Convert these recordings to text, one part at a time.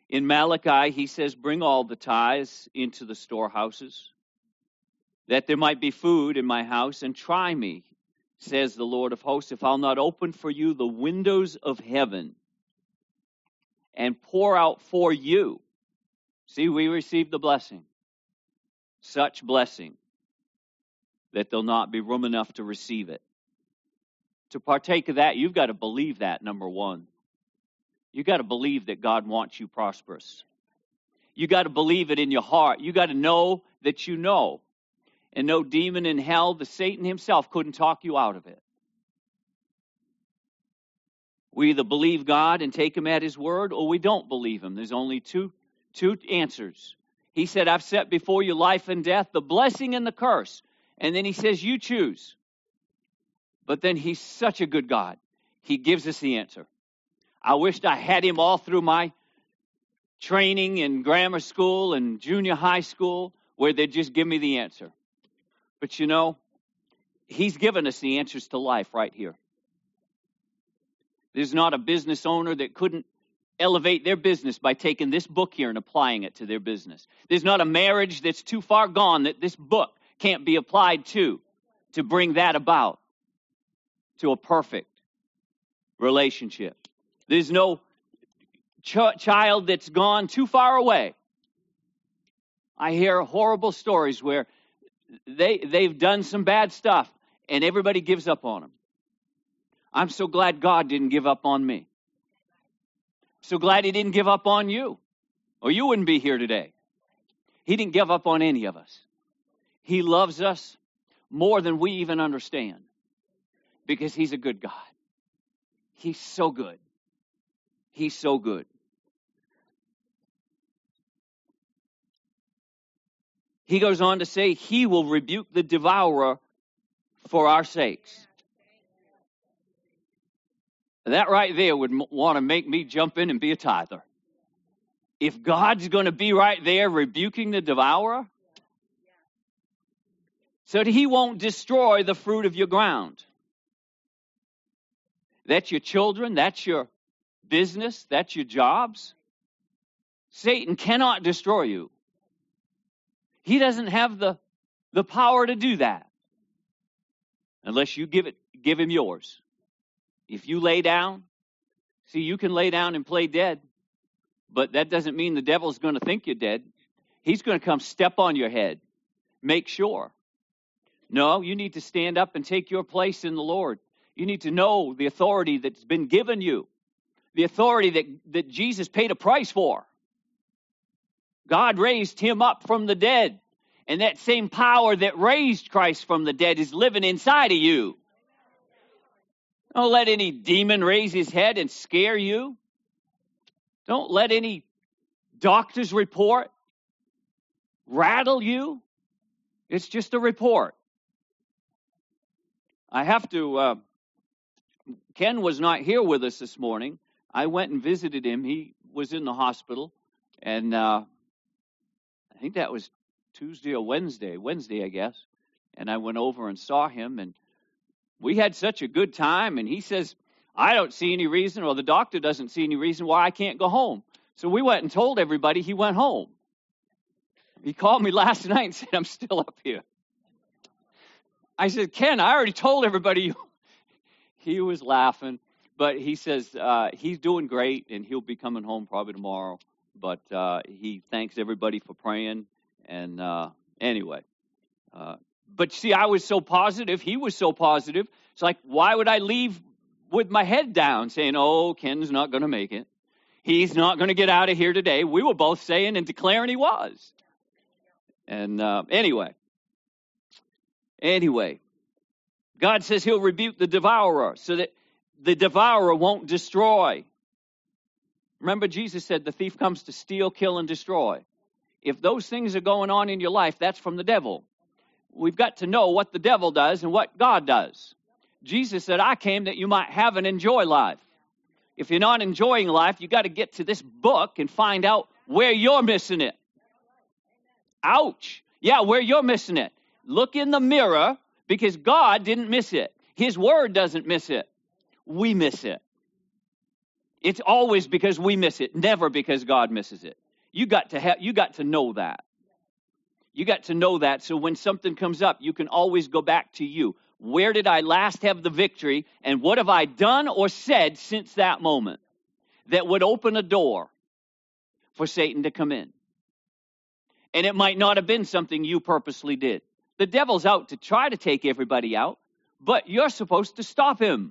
In Malachi, he says, bring all the tithes into the storehouses, that there might be food in my house, and try me, says the Lord of hosts, if I'll not open for you the windows of heaven and pour out for you. See, we receive the blessing. Such blessing that there'll not be room enough to receive it. To partake of that, you've got to believe that, number one. You've got to believe that God wants you prosperous. You've got to believe it in your heart. You've got to know that you know. And no demon in hell, the Satan himself, couldn't talk you out of it. We either believe God and take him at his word, or we don't believe him. There's only two answers. He said, I've set before you life and death, the blessing and the curse. And then he says, you choose. But then he's such a good God. He gives us the answer. I wished I had him all through my training in grammar school and junior high school, where they'd just give me the answer. But you know, he's given us the answers to life right here. There's not a business owner that couldn't elevate their business by taking this book here and applying it to their business. There's not a marriage that's too far gone that this book can't be applied to bring that about to a perfect relationship. There's no child that's gone too far away. I hear horrible stories where they've done some bad stuff and everybody gives up on them. I'm so glad God didn't give up on me. So glad he didn't give up on you, or you wouldn't be here today. He didn't give up on any of us. He loves us more than we even understand, because he's a good God. He's so good. He's so good. He goes on to say, he will rebuke the devourer for our sakes. That right there would want to make me jump in and be a tither. If God's going to be right there rebuking the devourer, so that he won't destroy the fruit of your ground. That's your children, that's your business, that's your jobs. Satan cannot destroy you. He doesn't have the power to do that unless you give him yours. If you lay down, see, you can lay down and play dead, but that doesn't mean the devil's going to think you're dead. He's going to come step on your head. Make sure. No, you need to stand up and take your place in the Lord. You need to know the authority that's been given you, the authority that Jesus paid a price for. God raised him up from the dead, and that same power that raised Christ from the dead is living inside of you. Don't let any demon raise his head and scare you. Don't let any doctor's report rattle you. It's just a report. I have to, Ken was not here with us this morning. I went and visited him. He was in the hospital, and I think that was Tuesday or Wednesday, I guess. And I went over and saw him, and we had such a good time, and he says, I don't see any reason, or the doctor doesn't see any reason why I can't go home. So we went and told everybody he went home. He called me last night and said, I'm still up here. I said, Ken, I already told everybody. He was laughing, but he says he's doing great, and he'll be coming home probably tomorrow. But he thanks everybody for praying, and anyway. But see, I was so positive. He was so positive. It's like, why would I leave with my head down saying, oh, Ken's not going to make it. He's not going to get out of here today. We were both saying and declaring he was. And anyway, God says he'll rebuke the devourer so that the devourer won't destroy. Remember, Jesus said the thief comes to steal, kill, and destroy. If those things are going on in your life, that's from the devil. We've got to know what the devil does and what God does. Jesus said, I came that you might have and enjoy life. If you're not enjoying life, you got to get to this book and find out where you're missing it. Ouch. Yeah, where you're missing it. Look in the mirror, because God didn't miss it. His word doesn't miss it. We miss it. It's always because we miss it, never because God misses it. You got to know that. You got to know that, so when something comes up, you can always go back to you. Where did I last have the victory, and what have I done or said since that moment that would open a door for Satan to come in? And it might not have been something you purposely did. The devil's out to try to take everybody out, but you're supposed to stop him.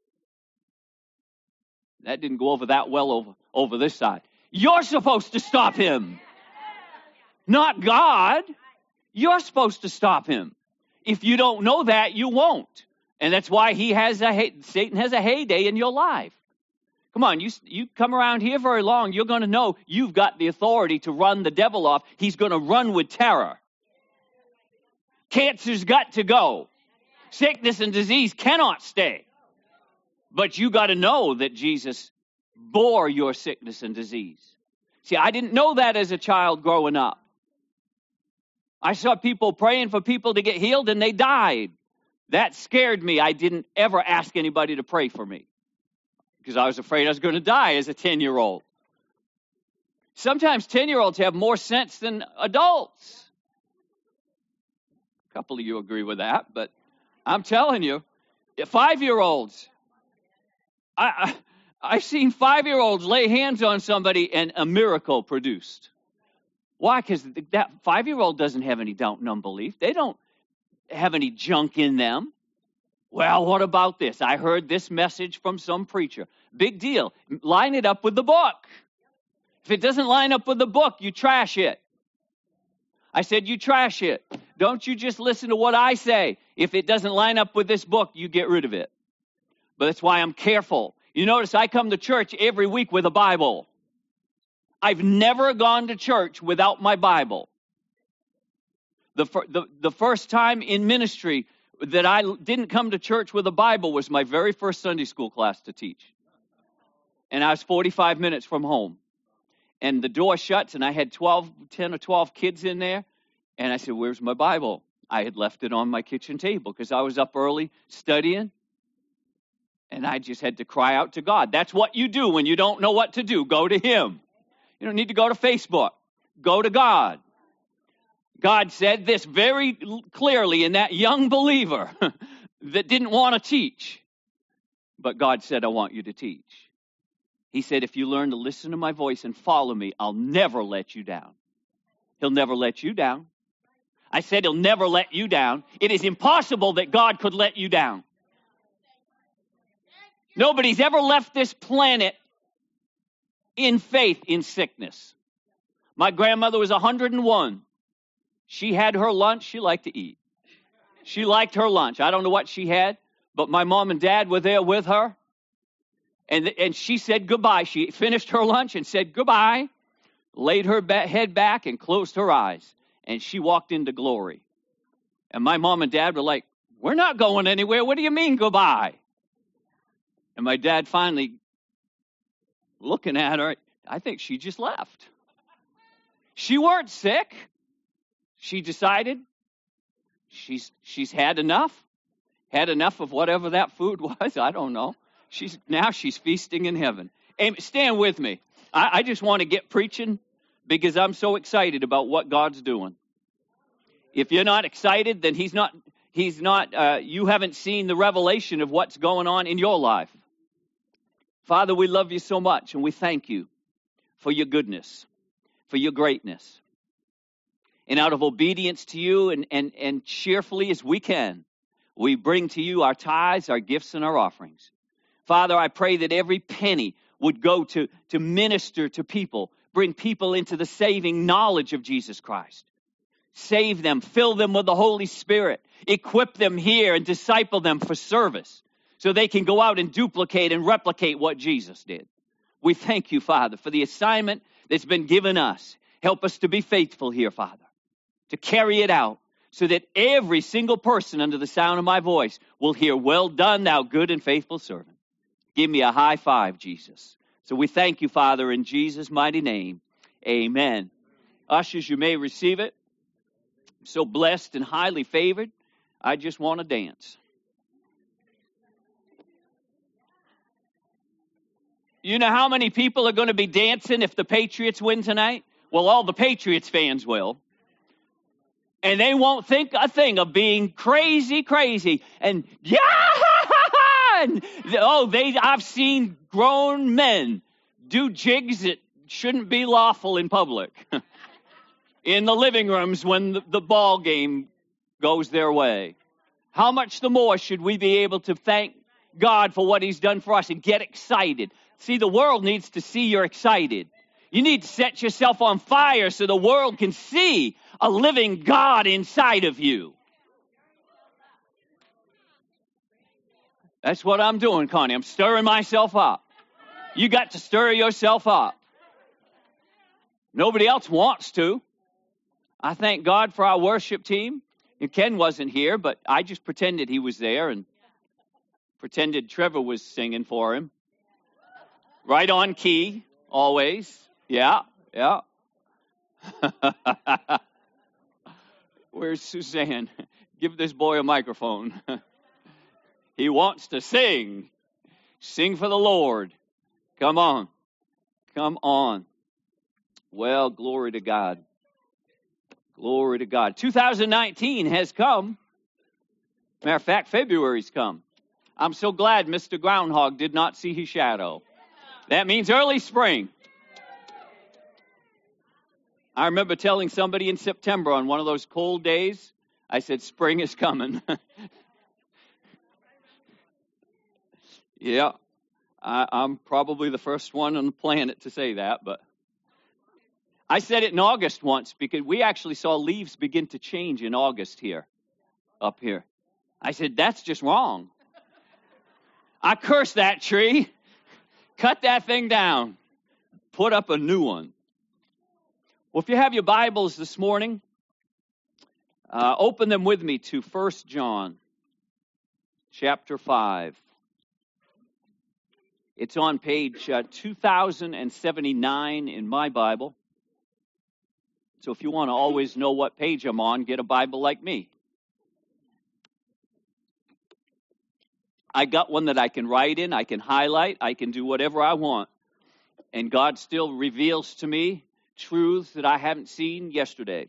That didn't go over that well over this side. You're supposed to stop him. Not God. You're supposed to stop him. If you don't know that, you won't. And that's why Satan has a heyday in your life. Come on, you come around here very long, you're going to know you've got the authority to run the devil off. He's going to run with terror. Cancer's got to go. Sickness and disease cannot stay. But you got to know that Jesus bore your sickness and disease. See, I didn't know that as a child growing up. I saw people praying for people to get healed and they died. That scared me. I didn't ever ask anybody to pray for me because I was afraid I was going to die as a 10-year-old. Sometimes 10-year-olds have more sense than adults. A couple of you agree with that, but I'm telling you, 5-year-olds. I've seen 5-year-olds lay hands on somebody and a miracle produced. Why? Because that 5-year-old doesn't have any doubt and unbelief. They don't have any junk in them. Well, what about this? I heard this message from some preacher. Big deal. Line it up with the book. If it doesn't line up with the book, you trash it. I said you trash it. Don't you just listen to what I say. If it doesn't line up with this book, you get rid of it. But that's why I'm careful. You notice I come to church every week with a Bible. I've never gone to church without my Bible. The first time in ministry that I didn't come to church with a Bible was my very first Sunday school class to teach. And I was 45 minutes from home. And the door shuts, and I had 10 or 12 kids in there. And I said, where's my Bible? I had left it on my kitchen table because I was up early studying. And I just had to cry out to God. That's what you do when you don't know what to do. Go to Him. You don't need to go to Facebook. Go to God. God said this very clearly in that young believer that didn't want to teach. But God said, I want you to teach. He said, if you learn to listen to my voice and follow me, I'll never let you down. He'll never let you down. I said He'll never let you down. It is impossible that God could let you down. Nobody's ever left this planet in faith in sickness. My grandmother was 101. She had her lunch. She liked to eat. She liked her lunch. I don't know what she had, but my mom and dad were there with her. And she said goodbye. She finished her lunch and said goodbye, laid her head back and closed her eyes. And she walked into glory. And my mom and dad were like, we're not going anywhere. What do you mean goodbye? And my dad finally, looking at her, I think she just left. She weren't sick. She decided she's had enough of whatever that food was. I don't know. She's feasting in heaven. Stand with me. I just want to get preaching because I'm so excited about what God's doing. If you're not excited, then He's not. You haven't seen the revelation of what's going on in your life. Father, we love you so much, and we thank you for your goodness, for your greatness. And out of obedience to you and cheerfully as we can, we bring to you our tithes, our gifts, and our offerings. Father, I pray that every penny would go to minister to people, bring people into the saving knowledge of Jesus Christ. Save them, fill them with the Holy Spirit, equip them here and disciple them for service so they can go out and duplicate and replicate what Jesus did. We thank you, Father, for the assignment that's been given us. Help us to be faithful here, Father, to carry it out so that every single person under the sound of my voice will hear, well done, thou good and faithful servant. Give me a high five, Jesus. So we thank you, Father, in Jesus' mighty name. Amen. Ushers, you may receive it. I'm so blessed and highly favored. I just want to dance. You know how many people are going to be dancing if the Patriots win tonight? Well, all the Patriots fans will. And they won't think a thing of being crazy. And yeah! And, I've seen grown men do jigs that shouldn't be lawful in public. In the living rooms when the ball game goes their way. How much the more should we be able to thank God for what he's done for us and get excited? See, the world needs to see you're excited. You need to set yourself on fire so the world can see a living God inside of you. That's what I'm doing, Connie. I'm stirring myself up. You got to stir yourself up. Nobody else wants to. I thank God for our worship team. And Ken wasn't here, but I just pretended he was there and pretended Trevor was singing for him. Right on key, always. Yeah. Where's Suzanne? Give this boy a microphone. He wants to sing. Sing for the Lord. Come on. Well, glory to God. Glory to God. 2019 has come. Matter of fact, February's come. I'm so glad Mr. Groundhog did not see his shadow. That means early spring. I remember telling somebody in September on one of those cold days, I said, spring is coming. Yeah, I'm probably the first one on the planet to say that, but I said it in August once because we actually saw leaves begin to change in August up here. I said, that's just wrong. I cursed that tree, cut that thing down, put up a new one. Well, if you have your Bibles this morning, open them with me to 1 John chapter 5. It's on page 2079 in my Bible. So if you want to always know what page I'm on, get a Bible like me. I got one that I can write in, I can highlight, I can do whatever I want. And God still reveals to me truths that I haven't seen yesterday.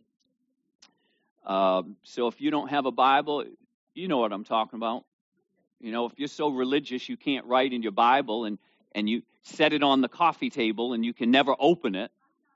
So if you don't have a Bible, you know what I'm talking about. You know, if you're so religious you can't write in your Bible and you set it on the coffee table and you can never open it,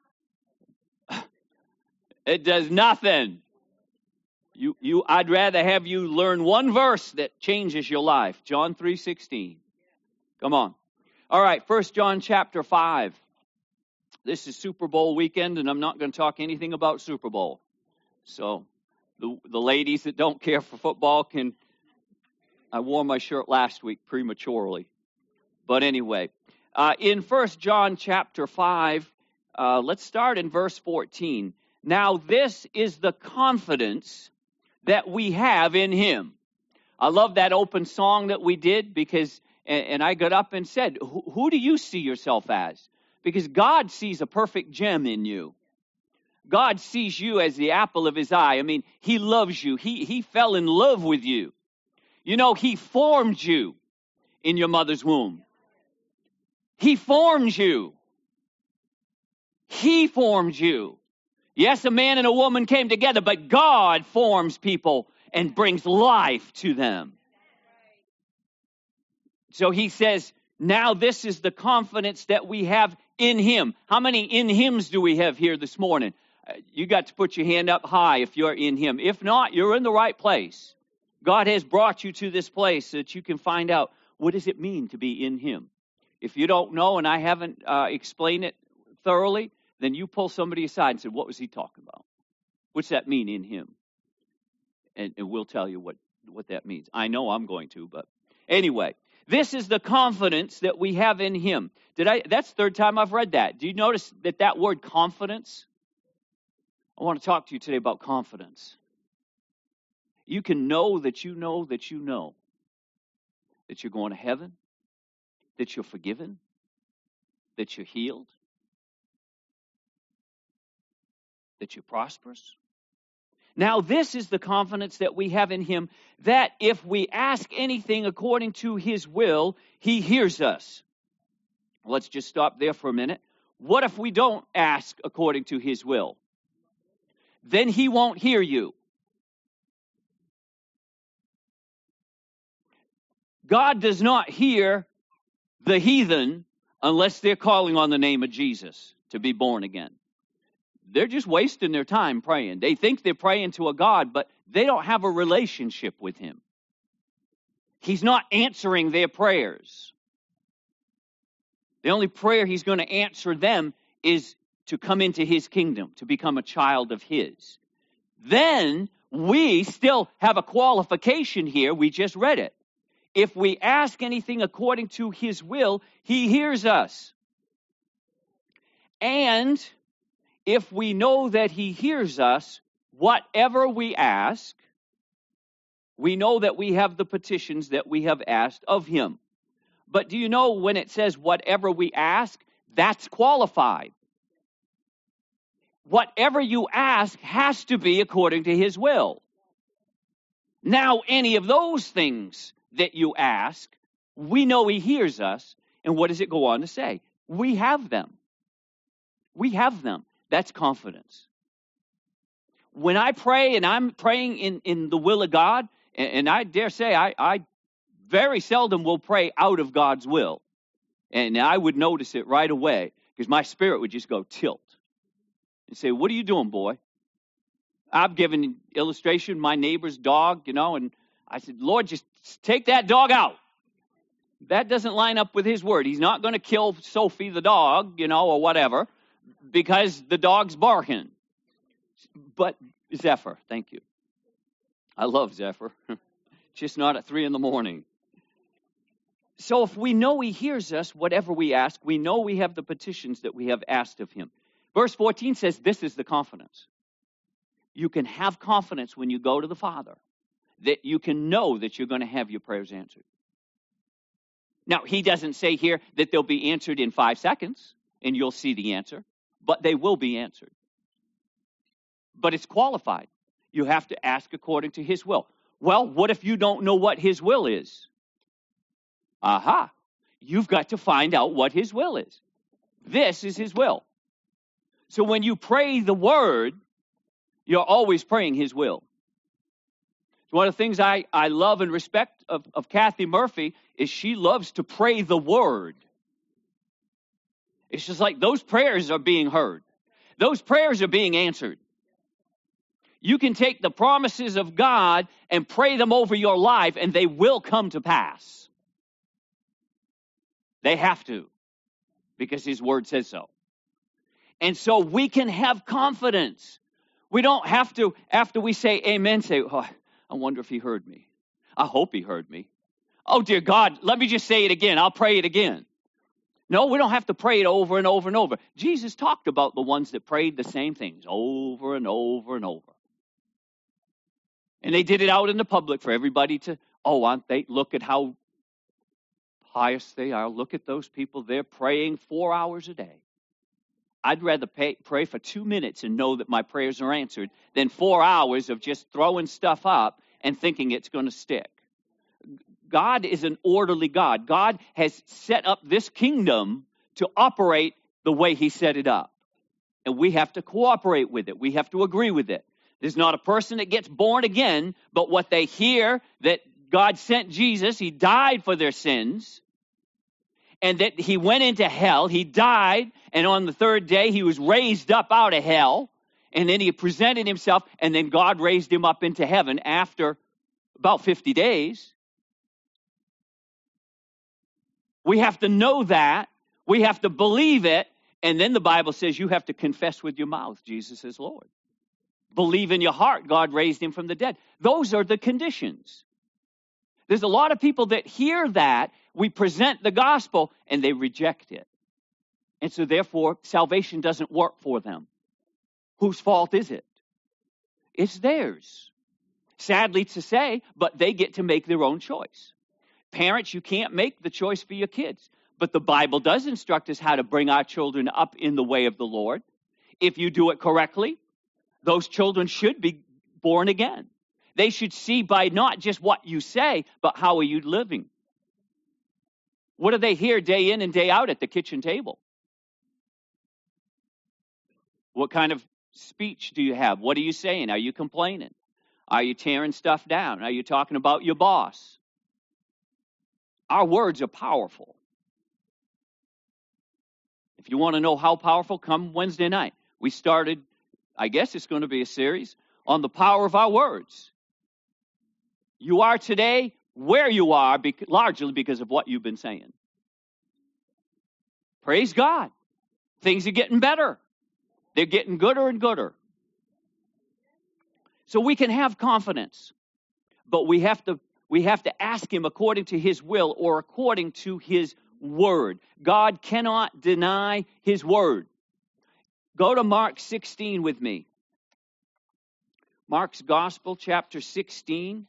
it does nothing. I'd rather have you learn one verse that changes your life. John 3:16. Come on. All right, 1 John chapter 5. This is Super Bowl weekend, and I'm not going to talk anything about Super Bowl. So the ladies that don't care for football can... I wore my shirt last week prematurely. But anyway, in 1 John chapter 5, let's start in verse 14. Now this is the confidence that we have in him. I love that open song that we did because, and I got up and said, who do you see yourself as? Because God sees a perfect gem in you. God sees you as the apple of his eye. I mean, he loves you. He fell in love with you. You know, he formed you in your mother's womb. He formed you. He formed you. Yes, a man and a woman came together, but God forms people and brings life to them. So he says, now this is the confidence that we have in him. How many in hims do we have here this morning? You got to put your hand up high if you're in him. If not, you're in the right place. God has brought you to this place so that you can find out what does it mean to be in him. If you don't know and I haven't explained it thoroughly, then you pull somebody aside and say, what was he talking about? What's that mean in him? And we'll tell you what that means. I know I'm going to, but anyway, this is the confidence that we have in him. That's the third time I've read that. Do you notice that word confidence? I want to talk to you today about confidence. You can know that you know that you know that you're going to heaven, that you're forgiven, that you're healed, that you're prosperous. Now, this is the confidence that we have in him, that if we ask anything according to his will, he hears us. Let's just stop there for a minute. What if we don't ask according to his will? Then he won't hear you. God does not hear the heathen unless they're calling on the name of Jesus to be born again. They're just wasting their time praying. They think they're praying to a God, but they don't have a relationship with him. He's not answering their prayers. The only prayer he's going to answer them is to come into his kingdom, to become a child of his. Then we still have a qualification here. We just read it. If we ask anything according to his will, he hears us. And if we know that he hears us, whatever we ask, we know that we have the petitions that we have asked of him. But do you know when it says whatever we ask, that's qualified. Whatever you ask has to be according to his will. Now, any of those things that you ask, we know he hears us. And what does it go on to say? We have them. We have them. That's confidence. When I pray and I'm praying in the will of God, and I dare say I very seldom will pray out of God's will. And I would notice it right away because my spirit would just go tilt and say, what are you doing, boy? I've given an illustration, my neighbor's dog, and I said, Lord, just take that dog out. That doesn't line up with his word. He's not going to kill Sophie the dog, or whatever, because the dog's barking. But Zephyr, thank you. I love Zephyr. Just not at 3 a.m. So if we know he hears us, whatever we ask, we know we have the petitions that we have asked of him. Verse 14 says this is the confidence. You can have confidence when you go to the Father, that you can know that you're going to have your prayers answered. Now, he doesn't say here that they'll be answered in 5 seconds and you'll see the answer, but they will be answered. But it's qualified. You have to ask according to his will. Well, what if you don't know what his will is? Aha. You've got to find out what his will is. This is his will. So when you pray the word, you're always praying his will. One of the things I love and respect of Kathy Murphy is she loves to pray the word. It's just like those prayers are being heard. Those prayers are being answered. You can take the promises of God and pray them over your life, and they will come to pass. They have to, because his word says so. And so we can have confidence. We don't have to, after we say amen, say, oh, I wonder if he heard me. I hope he heard me. Oh, dear God, let me just say it again. I'll pray it again. No, we don't have to pray it over and over and over. Jesus talked about the ones that prayed the same things over and over and over. And they did it out in the public for everybody to, aren't they? Look at how pious they are. Look at those people. They're praying 4 hours a day. I'd rather pray for 2 minutes and know that my prayers are answered than 4 hours of just throwing stuff up and thinking it's going to stick. God is an orderly God. God has set up this kingdom to operate the way he set it up. And we have to cooperate with it. We have to agree with it. There's not a person that gets born again, but what they hear that God sent Jesus, he died for their sins, and that he went into hell, he died, and on the third day he was raised up out of hell, and then he presented himself, and then God raised him up into heaven after about 50 days. We have to know that. We have to believe it. And then the Bible says you have to confess with your mouth Jesus is Lord. Believe in your heart God raised him from the dead. Those are the conditions. There's a lot of people that hear that. We present the gospel and they reject it. And so therefore salvation doesn't work for them. Whose fault is it? It's theirs. Sadly to say, but they get to make their own choice. Parents, you can't make the choice for your kids. But the Bible does instruct us how to bring our children up in the way of the Lord. If you do it correctly, those children should be born again. They should see by not just what you say, but how are you living. What do they hear day in and day out at the kitchen table? What kind of speech do you have? What are you saying? Are you complaining? Are you tearing stuff down? Are you talking about your boss? Our words are powerful. If you want to know how powerful, come Wednesday night. We started, I guess it's going to be a series, on the power of our words. You are today where you are largely because of what you've been saying. Praise God. Things are getting better. They're getting gooder and gooder. So we can have confidence, but we have to ask him according to his will or according to his word. God cannot deny his word. Go to Mark 16 with me. Mark's Gospel, chapter 16.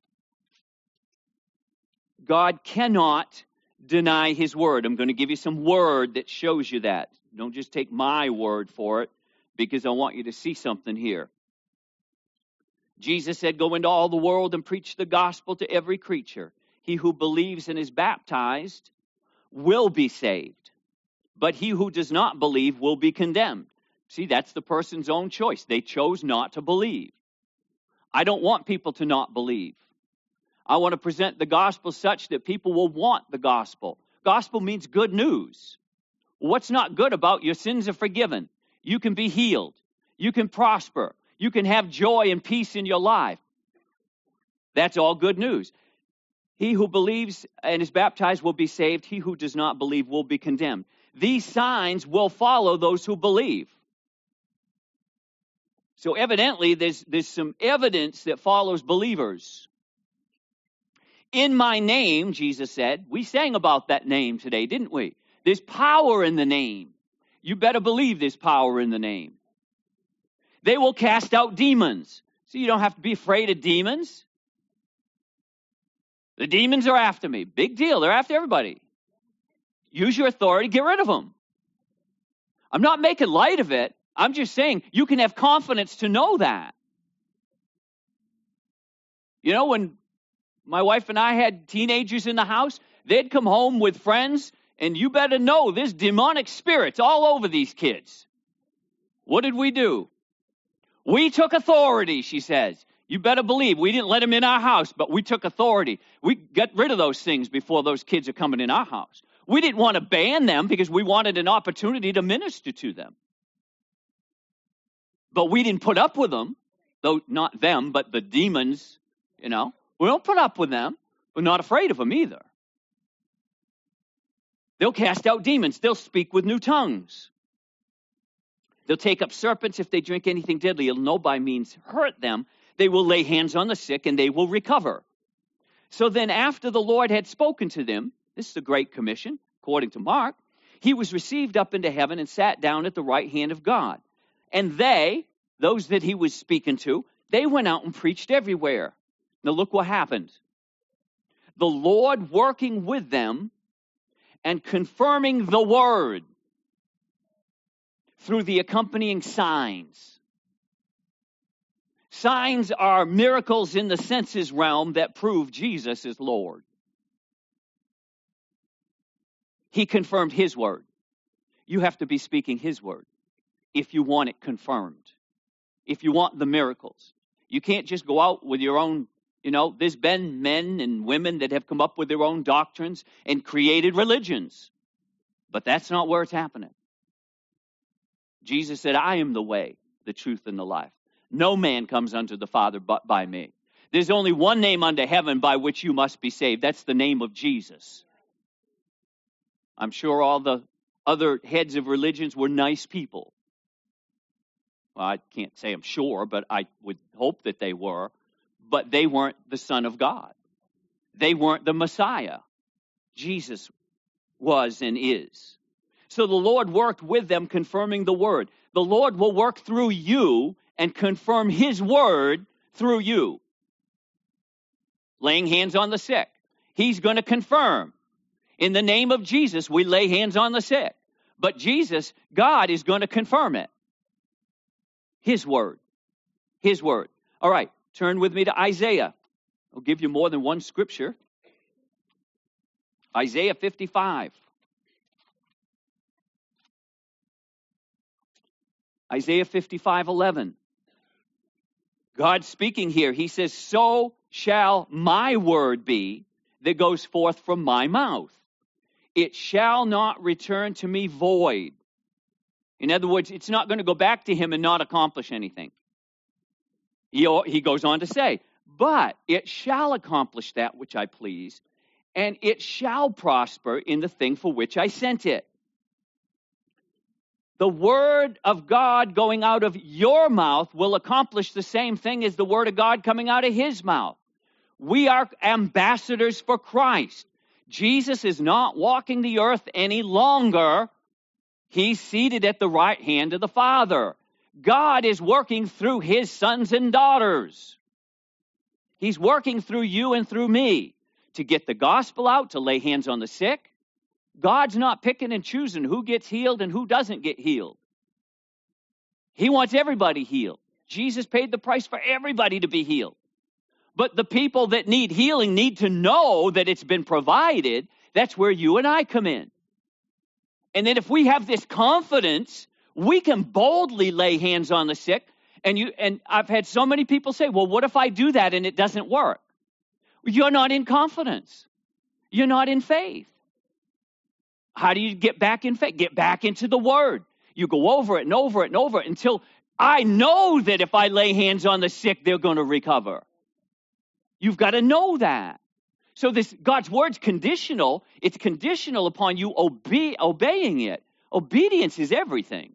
God cannot deny his word. I'm going to give you some word that shows you that. Don't just take my word for it, because I want you to see something here. Jesus said, go into all the world and preach the gospel to every creature. He who believes and is baptized will be saved, but he who does not believe will be condemned. See, that's the person's own choice. They chose not to believe. I don't want people to not believe. I want to present the gospel such that people will want the gospel. Gospel means good news. What's not good about your sins are forgiven? You can be healed. You can prosper. You can have joy and peace in your life. That's all good news. He who believes and is baptized will be saved. He who does not believe will be condemned. These signs will follow those who believe. So evidently, there's some evidence that follows believers. In my name, Jesus said, we sang about that name today, didn't we? There's power in the name. You better believe there's power in the name. They will cast out demons. So you don't have to be afraid of demons. The demons are after me. Big deal. They're after everybody. Use your authority. Get rid of them. I'm not making light of it. I'm just saying you can have confidence to know that. You know, when my wife and I had teenagers in the house, they'd come home with friends, and you better know there's demonic spirits all over these kids. What did we do? We took authority, she says. You better believe we didn't let them in our house, but we took authority. We got rid of those things before those kids are coming in our house. We didn't want to ban them because we wanted an opportunity to minister to them. But we didn't put up with them, though not them, but the demons, you know. We don't put up with them. We're not afraid of them either. They'll cast out demons. They'll speak with new tongues. They'll take up serpents. If they drink anything deadly, it'll no by means hurt them. They will lay hands on the sick and they will recover. So then after the Lord had spoken to them, this is the Great Commission, according to Mark, he was received up into heaven and sat down at the right hand of God. And they, those that he was speaking to, they went out and preached everywhere. Now look what happened. The Lord working with them and confirming the word through the accompanying signs. Signs are miracles in the senses realm that prove Jesus is Lord. He confirmed his word. You have to be speaking his word if you want it confirmed. If you want the miracles. You can't just go out with your own, you know, there's been men and women that have come up with their own doctrines and created religions. But that's not where it's happening. Jesus said, I am the way, the truth, and the life. No man comes unto the Father but by me. There's only one name under heaven by which you must be saved. That's the name of Jesus. I'm sure all the other heads of religions were nice people. Well, I can't say I'm sure, but I would hope that they were. But they weren't the Son of God. They weren't the Messiah. Jesus was and is. So the Lord worked with them, confirming the word. The Lord will work through you and confirm his word through you. Laying hands on the sick. He's going to confirm. In the name of Jesus, we lay hands on the sick. But Jesus, God, is going to confirm it. His word. His word. All right, turn with me to Isaiah. I'll give you more than one scripture. Isaiah 55. Isaiah 55:11. God speaking here, he says, so shall my word be that goes forth from my mouth. It shall not return to me void. In other words, it's not going to go back to him and not accomplish anything. He goes on to say, but it shall accomplish that which I please, and it shall prosper in the thing for which I sent it. The word of God going out of your mouth will accomplish the same thing as the word of God coming out of his mouth. We are ambassadors for Christ. Jesus is not walking the earth any longer. He's seated at the right hand of the Father. God is working through his sons and daughters. He's working through you and through me to get the gospel out, to lay hands on the sick. God's not picking and choosing who gets healed and who doesn't get healed. He wants everybody healed. Jesus paid the price for everybody to be healed. But the people that need healing need to know that it's been provided. That's where you and I come in. And then if we have this confidence, we can boldly lay hands on the sick. And I've had so many people say, well, what if I do that and it doesn't work? You're not in confidence. You're not in faith. How do you get back in faith? Get back into the Word. You go over it and over it and over it until I know that if I lay hands on the sick, they're going to recover. You've got to know that. So this God's Word's conditional. It's conditional upon you obeying it. Obedience is everything.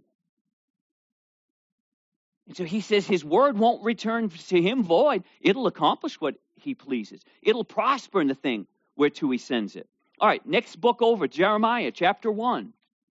And so he says his word won't return to him void. It'll accomplish what he pleases. It'll prosper in the thing whereto he sends it. All right, next book over, Jeremiah chapter 1.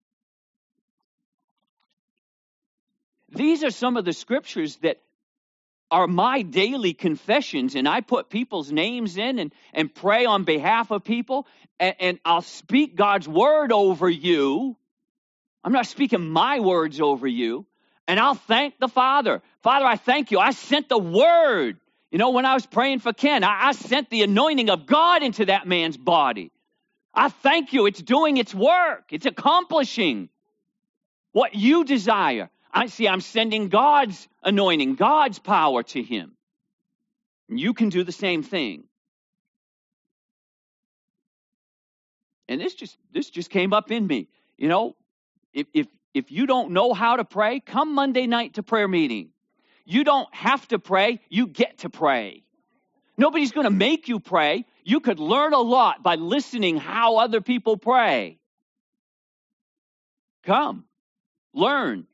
These are some of the scriptures that are my daily confessions, and I put people's names in and pray on behalf of people, and I'll speak God's word over you. I'm not speaking my words over you, and I'll thank the Father. Father, I thank you. I sent the word. You know, when I was praying for Ken, I sent the anointing of God into that man's body. I thank you. It's doing its work. It's accomplishing what you desire. I'm sending God's anointing, God's power to him. And you can do the same thing. And this just came up in me. You know, if you don't know how to pray, come Monday night to prayer meeting. You don't have to pray, you get to pray. Nobody's going to make you pray. You could learn a lot by listening how other people pray. Come, learn.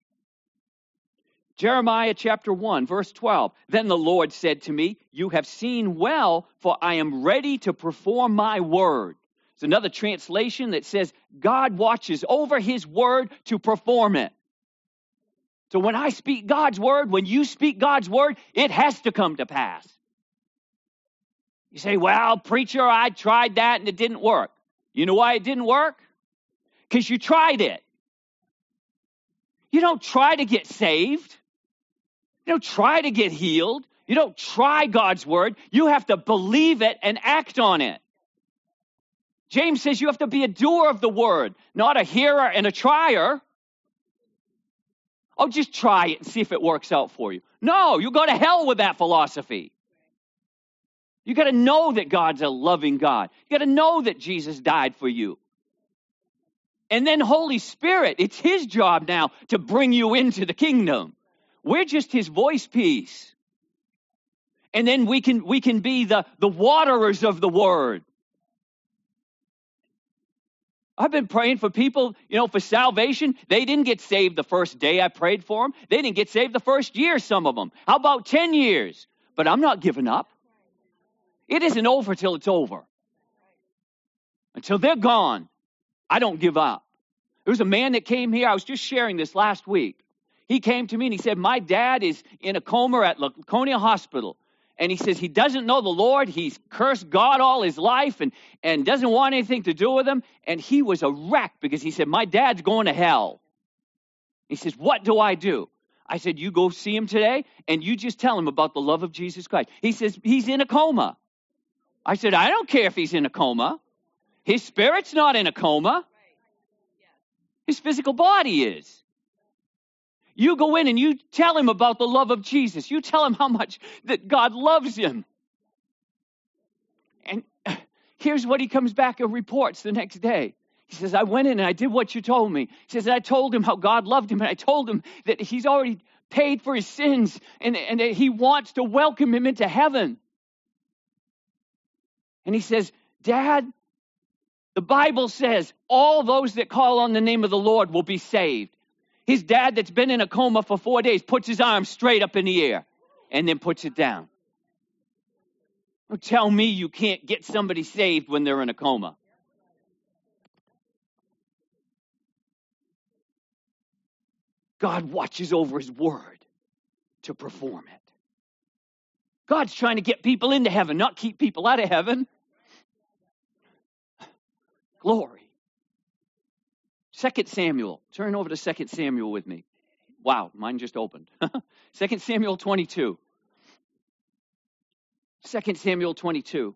Jeremiah chapter 1, verse 12. Then the Lord said to me, you have seen well, for I am ready to perform my word. It's another translation that says God watches over his word to perform it. So when I speak God's word, when you speak God's word, it has to come to pass. You say, well, preacher, I tried that and it didn't work. You know why it didn't work? Because you tried it. You don't try to get saved. You don't try to get healed. You don't try God's word. You have to believe it and act on it. James says you have to be a doer of the word, not a hearer and a trier. Oh, just try it and see if it works out for you. No, you go to hell with that philosophy. You got to know that God's a loving God. You got to know that Jesus died for you. And then Holy Spirit, it's his job now to bring you into the kingdom. We're just his voice piece. And then we can be the waterers of the word. I've been praying for people, for salvation. They didn't get saved the first day I prayed for them. They didn't get saved the first year, some of them. How about 10 years? But I'm not giving up. It isn't over till it's over. Until they're gone, I don't give up. There was a man that came here. I was just sharing this last week. He came to me and he said, my dad is in a coma at Laconia Hospital. And he says he doesn't know the Lord. He's cursed God all his life and doesn't want anything to do with him. And he was a wreck because he said, my dad's going to hell. He says, what do I do? I said, you go see him today and you just tell him about the love of Jesus Christ. He says, he's in a coma. I said, I don't care if he's in a coma. His spirit's not in a coma. His physical body is. You go in and you tell him about the love of Jesus. You tell him how much that God loves him. And here's what he comes back and reports the next day. He says, I went in and I did what you told me. He says, I told him how God loved him, and I told him that he's already paid for his sins, and that he wants to welcome him into heaven. And he says, Dad, the Bible says all those that call on the name of the Lord will be saved. His dad, that's been in a coma for 4 days, puts his arm straight up in the air and then puts it down. Don't tell me you can't get somebody saved when they're in a coma. God watches over his word to perform it. God's trying to get people into heaven, not keep people out of heaven. Glory. 2 Samuel. Turn over to 2 Samuel with me. Wow, mine just opened. 2 Samuel 22. 2 Samuel 22.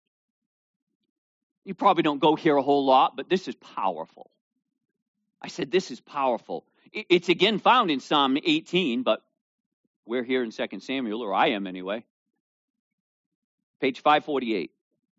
You probably don't go here a whole lot, but this is powerful. I said this is powerful. It's again found in Psalm 18, but we're here in 2 Samuel, or I am anyway. Page 548.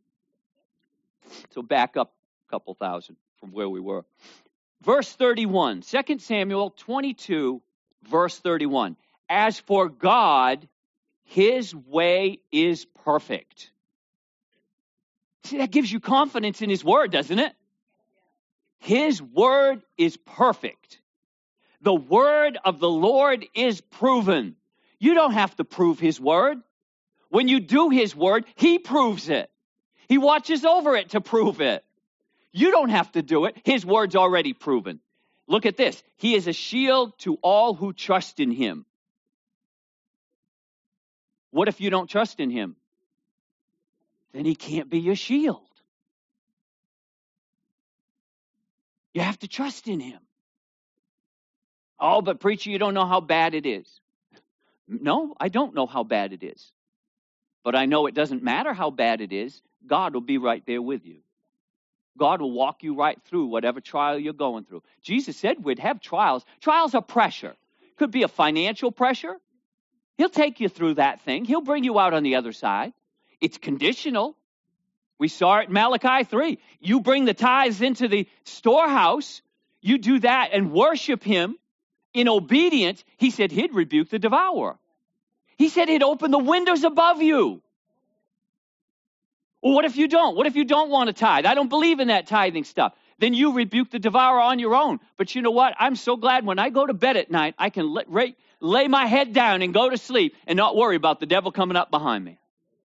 So back up a couple thousand from where we were. Verse 31, 2 Samuel 22, verse 31. As for God, his way is perfect. See, that gives you confidence in his word, doesn't it? His word is perfect. The word of the Lord is proven. You don't have to prove his word. When you do his word, he proves it. He watches over it to prove it. You don't have to do it. His word's already proven. Look at this. He is a shield to all who trust in him. What if you don't trust in him? Then he can't be your shield. You have to trust in him. Oh, but preacher, you don't know how bad it is. No, I don't know how bad it is. But I know it doesn't matter how bad it is. God will be right there with you. God will walk you right through whatever trial you're going through. Jesus said we'd have trials. Trials are pressure. Could be a financial pressure. He'll take you through that thing. He'll bring you out on the other side. It's conditional. We saw it in Malachi 3. You bring the tithes into the storehouse. You do that and worship him in obedience. He said he'd rebuke the devourer. He said he'd open the windows above you. Well, what if you don't? What if you don't want to tithe? I don't believe in that tithing stuff. Then you rebuke the devourer on your own. But you know what? I'm so glad when I go to bed at night, I can lay my head down and go to sleep and not worry about the devil coming up behind me.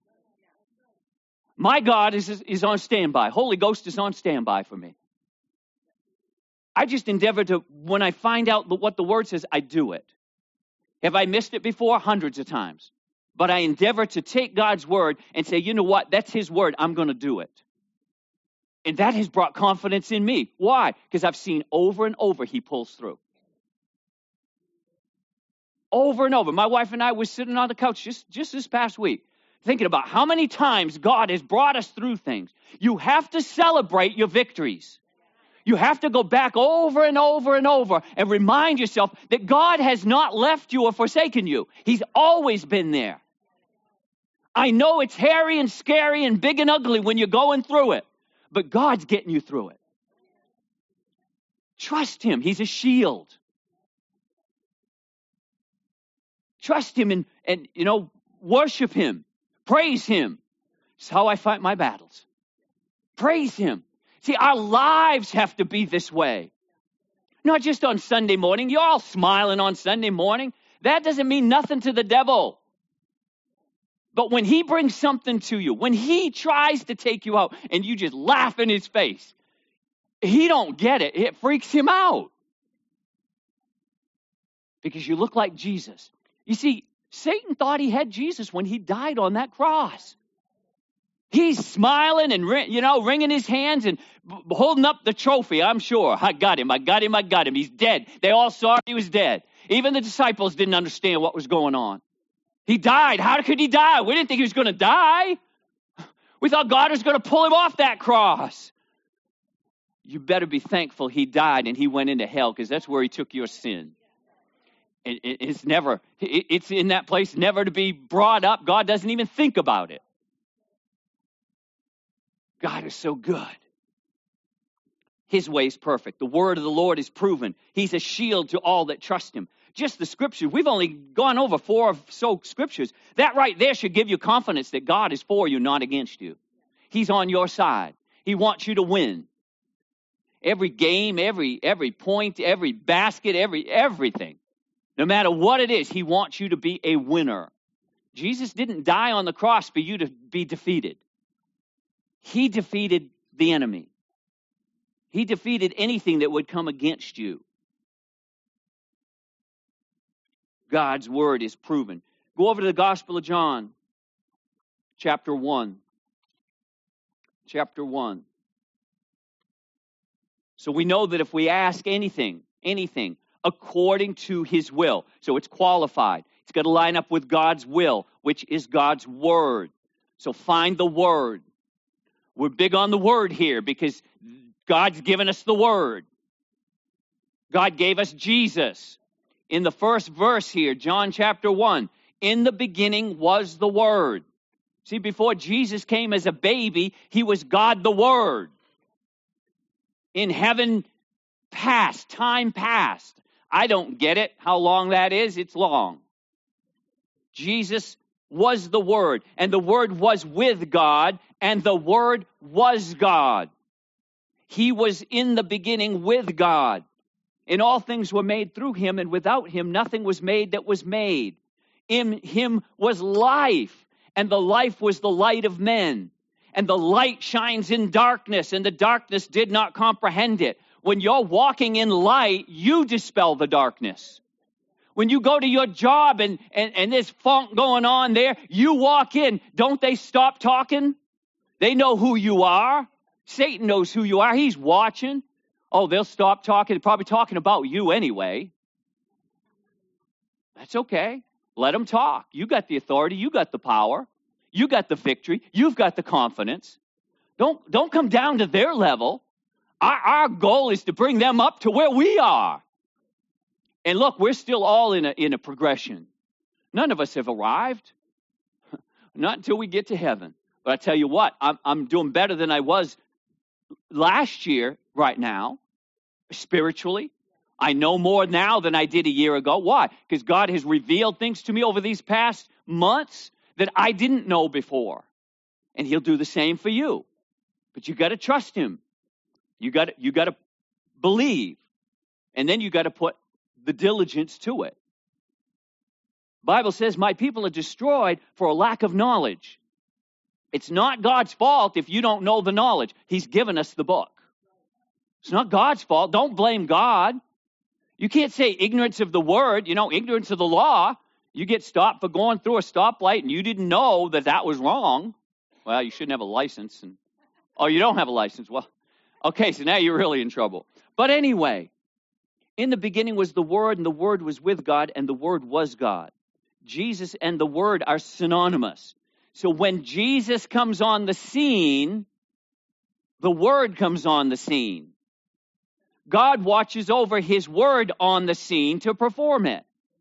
My God is on standby. Holy Ghost is on standby for me. I just endeavor to, when I find out what the word says, I do it. Have I missed it before? Hundreds of times. But I endeavor to take God's word and say, you know what? That's his word. I'm going to do it. And that has brought confidence in me. Why? Because I've seen over and over he pulls through. Over and over. My wife and I were sitting on the couch just this past week, thinking about how many times God has brought us through things. You have to celebrate your victories. You have to go back over and over and over and remind yourself that God has not left you or forsaken you. He's always been there. I know it's hairy and scary and big and ugly when you're going through it, but God's getting you through it. Trust him. He's a shield. Trust him and worship him. Praise him. It's how I fight my battles. Praise him. See, our lives have to be this way. Not just on Sunday morning. You're all smiling on Sunday morning. That doesn't mean nothing to the devil. But when he brings something to you, when he tries to take you out and you just laugh in his face, he don't get it. It freaks him out. Because you look like Jesus. You see, Satan thought he had Jesus when he died on that cross. He's smiling and, wringing his hands and holding up the trophy, I'm sure. I got him. He's dead. They all saw he was dead. Even the disciples didn't understand what was going on. He died. How could he die? We didn't think he was going to die. We thought God was going to pull him off that cross. you better be thankful he died and he went into hell, because that's where he took your sin. It's in that place never to be brought up. God doesn't even think about it. God is so good. His way is perfect. The word of the Lord is proven. He's a shield to all that trust him. Just the scripture. We've only gone over 4 or so scriptures. That right there should give you confidence that God is for you, not against you. He's on your side. He wants you to win. Every game, every point, every basket, everything. No matter what it is, he wants you to be a winner. Jesus didn't die on the cross for you to be defeated. He defeated the enemy. He defeated anything that would come against you. God's word is proven. Go over to the Gospel of John, chapter 1. Chapter 1. So we know that if we ask anything, according to his will, so it's qualified. It's got to line up with God's will, which is God's word. So find the word. We're big on the word here because God's given us the word. God gave us Jesus. In the first verse here, John chapter 1, in the beginning was the Word. See, before Jesus came as a baby, he was God the Word. In heaven past, time past. I don't get it, how long that is. It's long. Jesus was the Word, and the Word was with God, and the Word was God. He was in the beginning with God. And all things were made through him, and without him nothing was made that was made. In him was life, and the life was the light of men. And the light shines in darkness, and the darkness did not comprehend it. When you're walking in light, you dispel the darkness. When you go to your job and there's funk going on there, you walk in. Don't they stop talking? They know who you are. Satan knows who you are. He's watching. Oh, they'll stop talking. They're probably talking about you anyway. That's okay. Let them talk. You got the authority. You got the power. You got the victory. You've got the confidence. Don't come down to their level. Our goal is to bring them up to where we are. And look, we're still all in a progression. None of us have arrived. Not until we get to heaven. But I tell you what, I'm doing better than I was last year right now, spiritually. I know more now than I did a year ago. Why? Because God has revealed things to me over these past months that I didn't know before. And he'll do the same for you. But you got to trust him. You got to believe. And then you got to put the diligence to it. The Bible says, my people are destroyed for a lack of knowledge. It's not God's fault if you don't know the knowledge. He's given us the book. It's not God's fault. Don't blame God. You can't say ignorance of the word, ignorance of the law. You get stopped for going through a stoplight and you didn't know that was wrong. Well, you shouldn't have a license. Oh, you don't have a license. Well, okay, so now you're really in trouble. But anyway, in the beginning was the Word, and the Word was with God, and the Word was God. Jesus and the Word are synonymous. So when Jesus comes on the scene, the Word comes on the scene. God watches over his Word on the scene to perform it.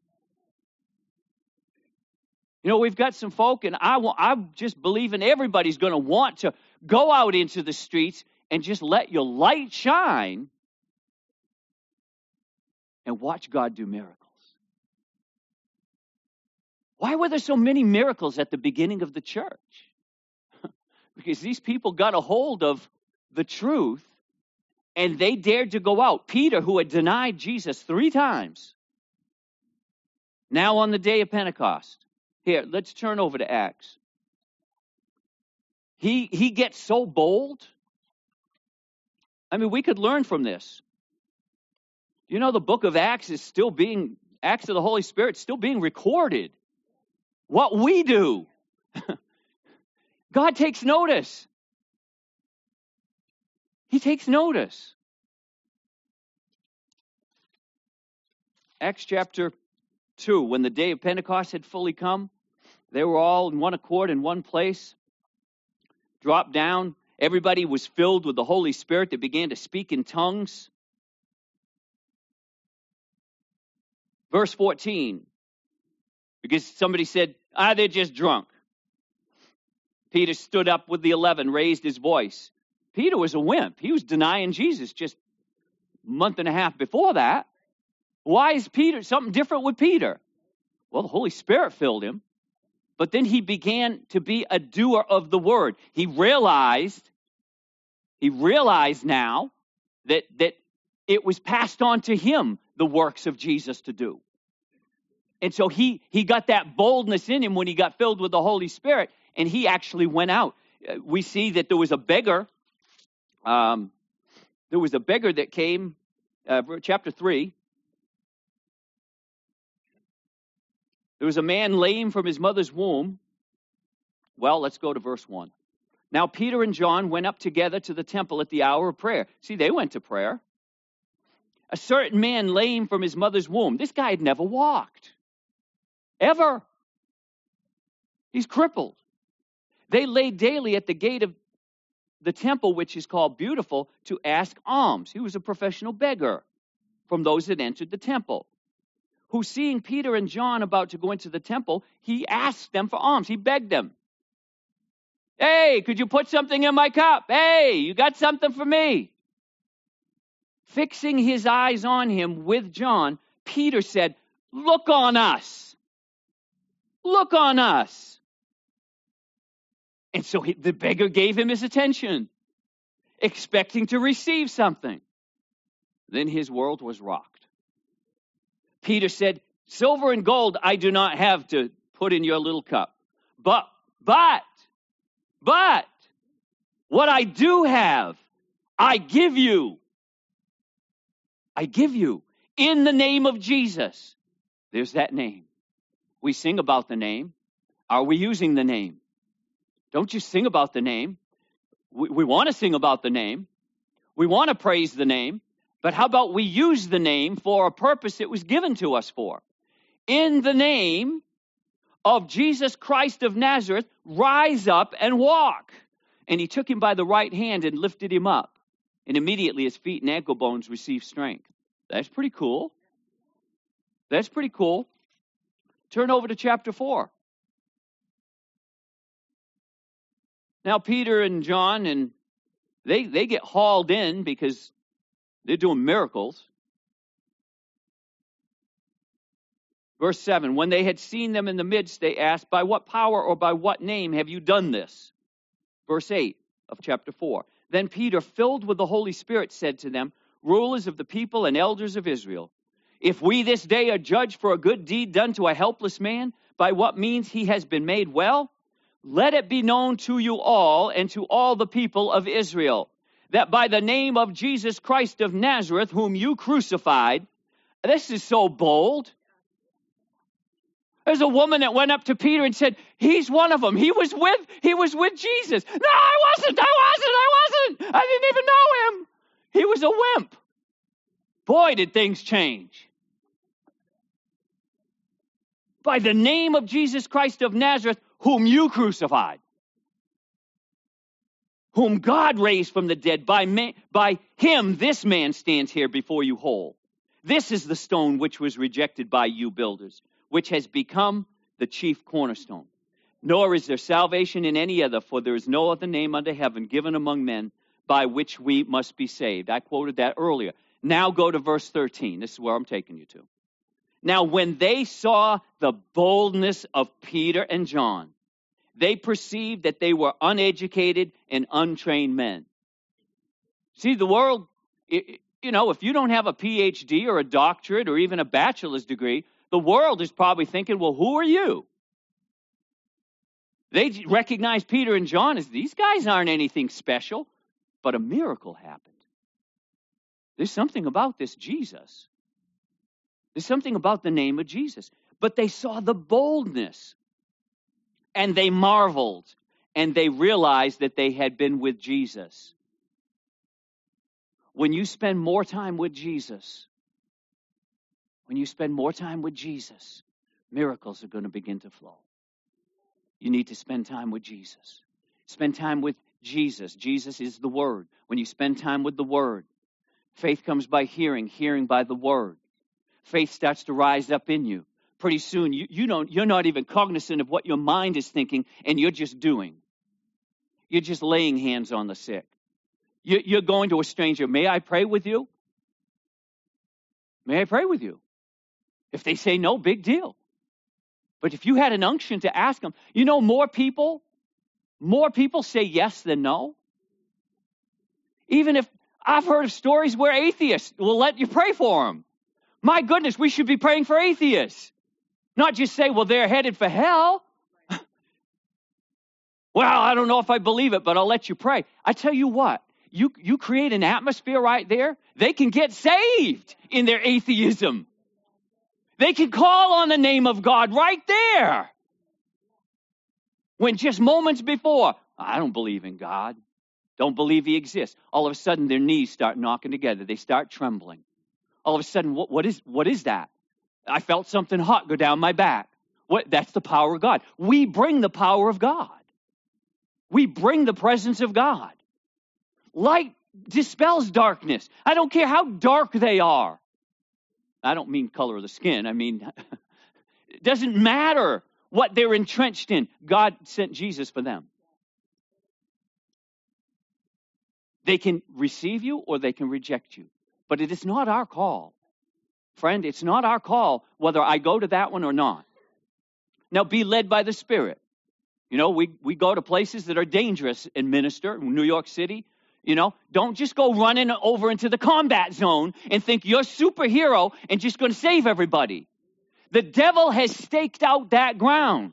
We've got some folk, and I just believe in everybody's going to want to go out into the streets and just let your light shine and watch God do miracles. Why were there so many miracles at the beginning of the church? Because these people got a hold of the truth and they dared to go out. Peter, who had denied Jesus 3 times, now on the day of Pentecost. Here, let's turn over to Acts. He gets so bold. I mean, we could learn from this. The book of Acts is still Acts of the Holy Spirit, still being recorded. What we do. God takes notice. He takes notice. Acts chapter 2, when the day of Pentecost had fully come, they were all in one accord in one place, dropped down, Everybody was filled with the Holy Spirit. They began to speak in tongues. Verse 14, because somebody said, they're just drunk. Peter stood up with the 11, raised his voice. Peter was a wimp. He was denying Jesus just a month and a half before that. Why is Peter, something different with Peter? Well, the Holy Spirit filled him. But then he began to be a doer of the word. He realized now that it was passed on to him, the works of Jesus to do. And so he got that boldness in him when he got filled with the Holy Spirit, and he actually went out. We see that there was a beggar. There was a beggar that came, chapter 3. There was a man lame from his mother's womb. Well, let's go to verse 1. Now Peter and John went up together to the temple at the hour of prayer. See, they went to prayer. A certain man lame from his mother's womb. This guy had never walked. Ever. He's crippled. They lay daily at the gate of the temple, which is called Beautiful, to ask alms. He was a professional beggar from those that entered the temple, who, seeing Peter and John about to go into the temple, he asked them for alms. He begged them. Hey, could you put something in my cup? Hey, you got something for me? Fixing his eyes on him with John, Peter said, look on us. Look on us. And so the beggar gave him his attention, expecting to receive something. Then his world was rocked. Peter said, silver and gold I do not have to put in your little cup. But, what I do have, I give you. I give you in the name of Jesus. There's that name. We sing about the name. Are we using the name? Don't you sing about the name. We want to sing about the name. We want to praise the name. But how about we use the name for a purpose it was given to us for? In the name of Jesus Christ of Nazareth, rise up and walk. And he took him by the right hand and lifted him up. And immediately his feet and ankle bones received strength. That's pretty cool. That's pretty cool. Turn over to chapter 4. Now Peter and John, and they get hauled in because they're doing miracles. Verse 7, when they had seen them in the midst, they asked, by what power or by what name have you done this? Verse 8 of chapter 4. Then Peter, filled with the Holy Spirit, said to them, rulers of the people and elders of Israel, if we this day are judged for a good deed done to a helpless man, by what means he has been made well, let it be known to you all and to all the people of Israel, that by the name of Jesus Christ of Nazareth, whom you crucified, this is so bold. There's a woman that went up to Peter and said, he's one of them. He was with Jesus. No, I wasn't. I didn't even know him. He was a wimp. Boy, did things change. By the name of Jesus Christ of Nazareth, whom you crucified, whom God raised from the dead, by him this man stands here before you whole. This is the stone which was rejected by you builders, which has become the chief cornerstone. Nor is there salvation in any other, for there is no other name under heaven given among men by which we must be saved. I quoted that earlier. Now go to verse 13. This is where I'm taking you to. Now when they saw the boldness of Peter and John, they perceived that they were uneducated and untrained men. See, the world, if you don't have a PhD or a doctorate or even a bachelor's degree, the world is probably thinking, well, who are you? They recognize Peter and John as these guys aren't anything special, but a miracle happened. There's something about this Jesus. There's something about the name of Jesus. But they saw the boldness, and they marveled, and they realized that they had been with Jesus. When you spend more time with Jesus, miracles are going to begin to flow. You need to spend time with Jesus. Spend time with Jesus. Jesus is the Word. When you spend time with the Word, faith comes by hearing, hearing by the Word. Faith starts to rise up in you. Pretty soon, you're not even cognizant of what your mind is thinking, and you're just doing. You're just laying hands on the sick. You're going to a stranger. May I pray with you? May I pray with you? If they say no, big deal. But if you had an unction to ask them, more people say yes than no. Even if I've heard of stories where atheists will let you pray for them. My goodness, we should be praying for atheists. Not just say, well, they're headed for hell. Well, I don't know if I believe it, but I'll let you pray. I tell you what, you create an atmosphere right there, they can get saved in their atheism. They can call on the name of God right there. When just moments before, I don't believe in God, don't believe he exists. All of a sudden, their knees start knocking together. They start trembling. All of a sudden, what is that? I felt something hot go down my back. That's the power of God. We bring the power of God. We bring the presence of God. Light dispels darkness. I don't care how dark they are. I don't mean color of the skin. I mean, it doesn't matter what they're entrenched in. God sent Jesus for them. They can receive you or they can reject you. But it is not our call. Friend, it's not our call whether I go to that one or not. Now, be led by the Spirit. We go to places that are dangerous and minister. New York City, don't just go running over into the combat zone and think you're a superhero and just going to save everybody. The devil has staked out that ground.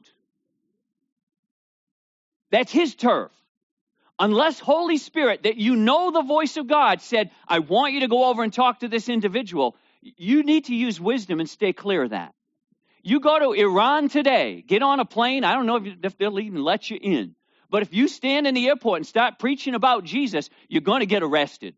That's his turf. Unless Holy Spirit, that the voice of God said, I want you to go over and talk to this individual, you need to use wisdom and stay clear of that. You go to Iran today, get on a plane, I don't know if they'll even let you in. But if you stand in the airport and start preaching about Jesus, you're going to get arrested.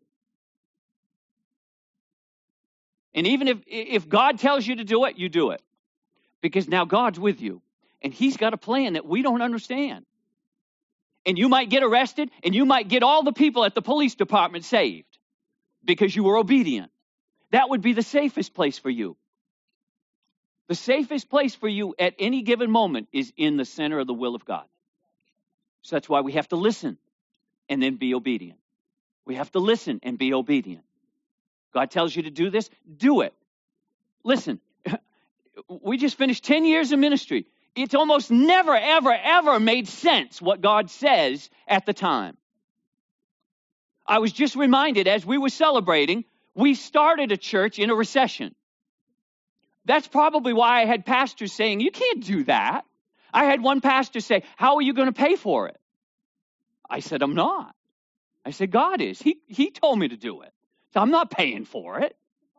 And even if God tells you to do it, you do it. Because now God's with you. And he's got a plan that we don't understand. And you might get arrested, and you might get all the people at the police department saved because you were obedient. That would be the safest place for you. The safest place for you at any given moment is in the center of the will of God. So that's why we have to listen and then be obedient. We have to listen and be obedient. God tells you to do this, do it. Listen, we just finished 10 years of ministry. It's almost never, ever, ever made sense what God says at the time. I was just reminded as we were celebrating, we started a church in a recession. That's probably why I had pastors saying, you can't do that. I had one pastor say, how are you going to pay for it? I said, I'm not. I said, God is. He told me to do it. So I'm not paying for it.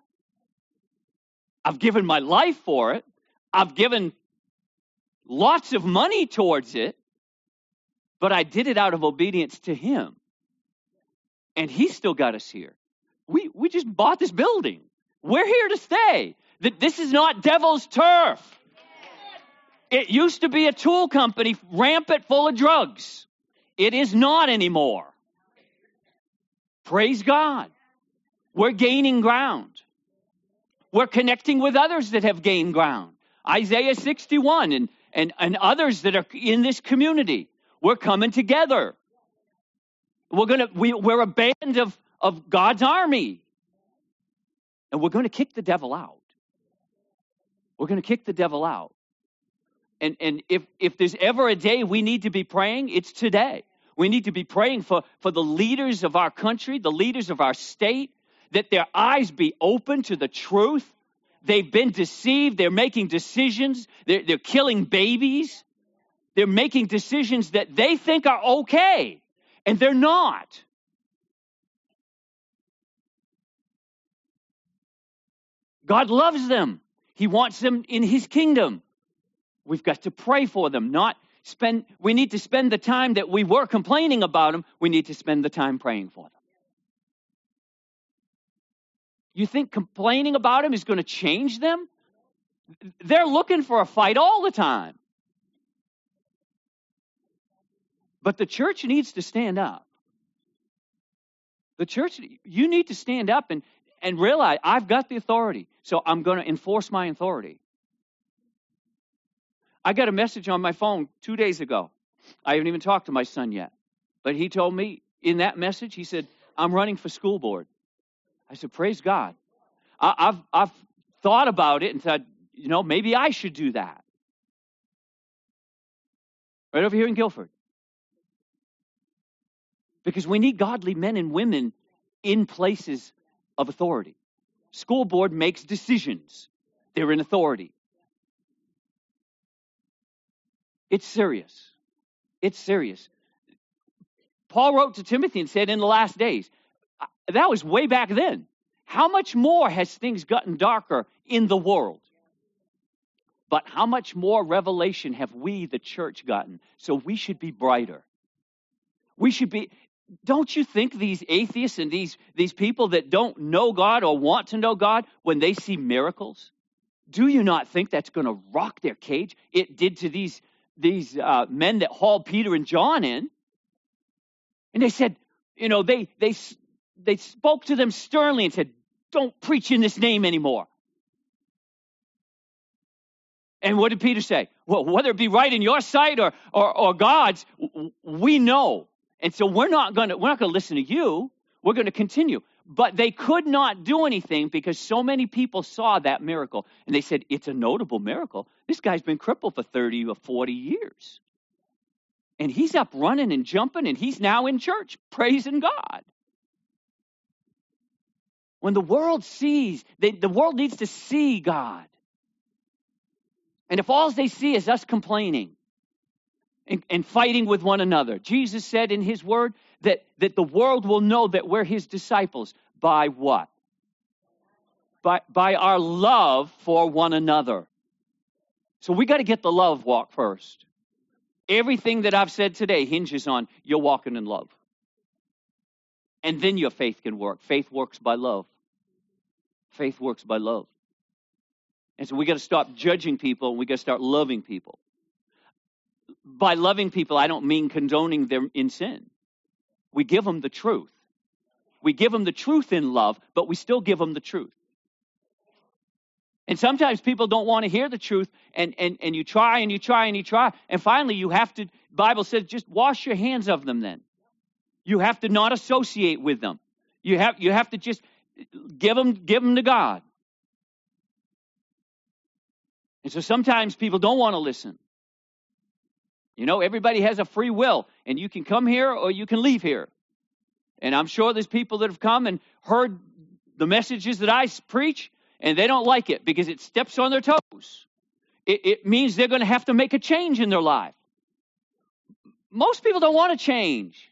I've given my life for it. I've given lots of money towards it. But I did it out of obedience to him. And he still got us here. We just bought this building. We're here to stay. This is not devil's turf. It used to be a tool company rampant full of drugs. It is not anymore. Praise God. We're gaining ground. We're connecting with others that have gained ground. Isaiah 61 and others that are in this community. We're coming together. We're a band of God's army. And we're going to kick the devil out. We're going to kick the devil out. And if there's ever a day we need to be praying, it's today. We need to be praying for the leaders of our country, the leaders of our state, that their eyes be open to the truth. They've been deceived. They're making decisions. They're killing babies. They're making decisions that they think are okay, and they're not. God loves them. He wants them in his kingdom. We've got to pray for them, we need to spend the time that we were complaining about them, we need to spend the time praying for them. You think complaining about them is going to change them? They're looking for a fight all the time. But the church needs to stand up. The church, you need to stand up and realize, I've got the authority, so I'm going to enforce my authority. I got a message on my phone 2 days ago. I haven't even talked to my son yet. But he told me in that message, he said, I'm running for school board. I said, praise God. I've thought about it and thought, maybe I should do that. Right over here in Guilford. Because we need godly men and women in places of authority. School board makes decisions. They're in authority. It's serious. It's serious. Paul wrote to Timothy and said, in the last days, that was way back then. How much more has things gotten darker in the world? But how much more revelation have we, the church, gotten? So we should be brighter. We should be... Don't you think these atheists and these people that don't know God or want to know God, when they see miracles, do you not think that's going to rock their cage? It did to these men that hauled Peter and John in. And they said, they spoke to them sternly and said, don't preach in this name anymore. And what did Peter say? Well, whether it be right in your sight or God's, we know. And so we're not going to listen to you. We're going to continue. But they could not do anything because so many people saw that miracle. And they said, it's a notable miracle. This guy's been crippled for 30 or 40 years. And he's up running and jumping, and he's now in church praising God. When the world sees, the world needs to see God. And if all they see is us complaining and fighting with one another, Jesus said in his word that the world will know that we're his disciples by what? By our love for one another. So we got to get the love walk first. Everything that I've said today hinges on you're walking in love. And then your faith can work. Faith works by love. Faith works by love. And so we got to stop judging people, and we got to start loving people. By loving people, I don't mean condoning them in sin. We give them the truth. We give them the truth in love, but we still give them the truth. And sometimes people don't want to hear the truth, and you try and you try and you try, and finally you have to, the Bible says, just wash your hands of them then. You have to not associate with them. You have to just give them to God. And so sometimes people don't want to listen. Everybody has a free will, and you can come here or you can leave here. And I'm sure there's people that have come and heard the messages that I preach, and they don't like it because it steps on their toes. It means they're going to have to make a change in their life. Most people don't want to change.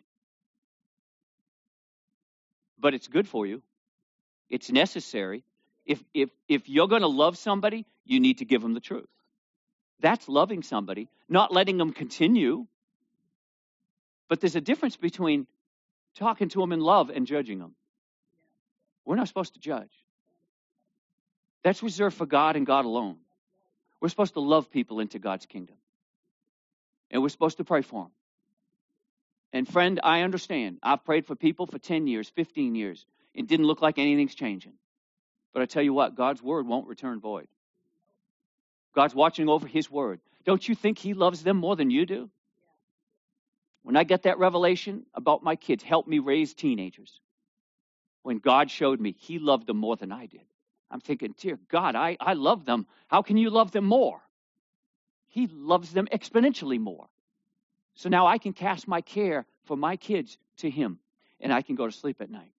But it's good for you. It's necessary. If you're going to love somebody, you need to give them the truth. That's loving somebody, not letting them continue. But there's a difference between talking to them in love and judging them. We're not supposed to judge. That's reserved for God and God alone. We're supposed to love people into God's kingdom. And we're supposed to pray for them. And friend, I understand. I've prayed for people for 10 years, 15 years. It didn't look like anything's changing. But I tell you what, God's word won't return void. God's watching over his word. Don't you think he loves them more than you do? When I got that revelation about my kids, help me raise teenagers. When God showed me he loved them more than I did. I'm thinking, dear God, I love them. How can you love them more? He loves them exponentially more. So now I can cast my care for my kids to him, and I can go to sleep at night.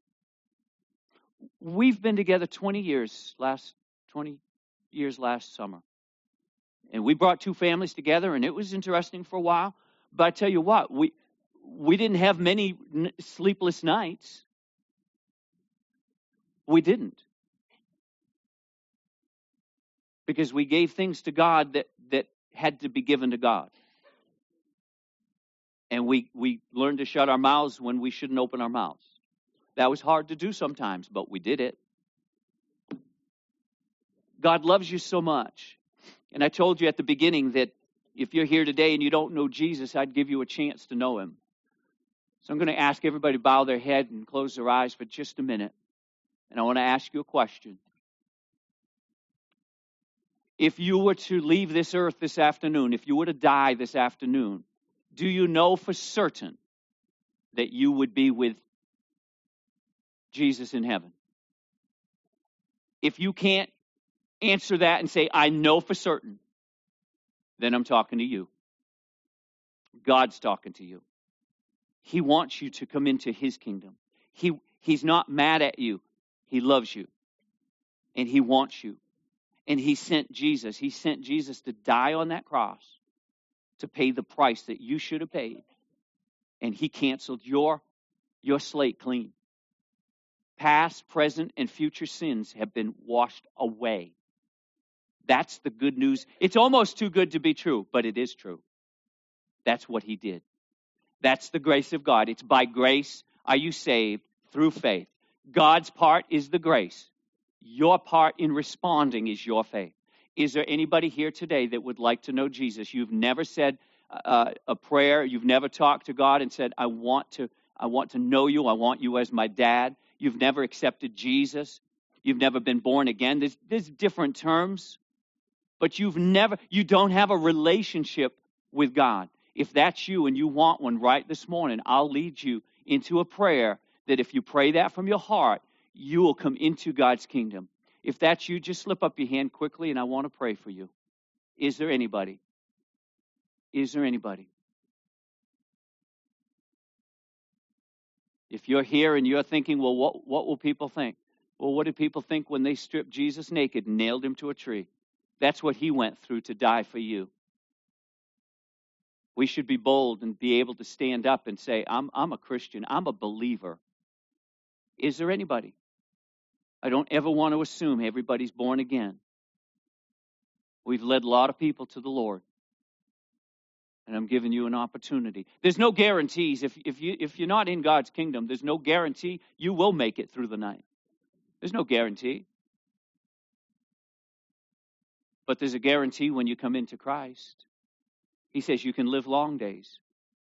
We've been together 20 years last summer. And we brought two families together, and it was interesting for a while. But I tell you what, we didn't have many sleepless nights. We didn't. Because we gave things to God that had to be given to God. And we learned to shut our mouths when we shouldn't open our mouths. That was hard to do sometimes, but we did it. God loves you so much. And I told you at the beginning that if you're here today and you don't know Jesus, I'd give you a chance to know him. So I'm going to ask everybody to bow their head and close their eyes for just a minute. And I want to ask you a question. If you were to leave this earth this afternoon, if you were to die this afternoon, do you know for certain that you would be with Jesus in heaven? If you can't answer that and say, I know for certain, then I'm talking to you. God's talking to you. He wants you to come into His kingdom. He's not mad at you. He loves you. And He wants you. And He sent Jesus. He sent Jesus to die on that cross to pay the price that you should have paid. And He canceled your slate clean. Past, present, and future sins have been washed away. That's the good news. It's almost too good to be true, but it is true. That's what He did. That's the grace of God. It's by grace are you saved through faith. God's part is the grace. Your part in responding is your faith. Is there anybody here today that would like to know Jesus? You've never said a prayer. You've never talked to God and said, I want to know you. I want you as my dad. You've never accepted Jesus. You've never been born again. There's different terms, but you don't have a relationship with God. If that's you and you want one right this morning, I'll lead you into a prayer that if you pray that from your heart, you will come into God's kingdom. If that's you, just slip up your hand quickly and I want to pray for you. Is there anybody? Is there anybody? If you're here and you're thinking, well, what will people think? Well, what did people think when they stripped Jesus naked and nailed Him to a tree? That's what He went through to die for you. We should be bold and be able to stand up and say, I'm a Christian. I'm a believer. Is there anybody? I don't ever want to assume everybody's born again. We've led a lot of people to the Lord. And I'm giving you an opportunity. There's no guarantees. If you're not in God's kingdom, there's no guarantee you will make it through the night. There's no guarantee. But there's a guarantee when you come into Christ. He says you can live long days.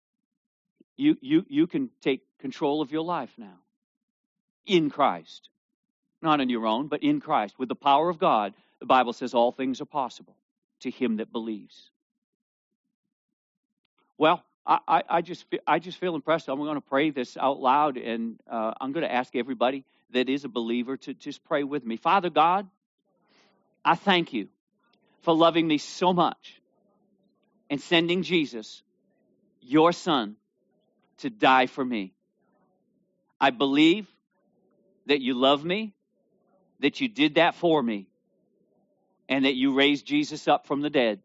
You can take control of your life now. In Christ. Not on your own, but in Christ. With the power of God, the Bible says all things are possible to him that believes. Well, I just feel impressed. I'm going to pray this out loud, and I'm going to ask everybody that is a believer to just pray with me. Father God, I thank you for loving me so much and sending Jesus, your Son, to die for me. I believe that you love me, that you did that for me, and that you raised Jesus up from the dead.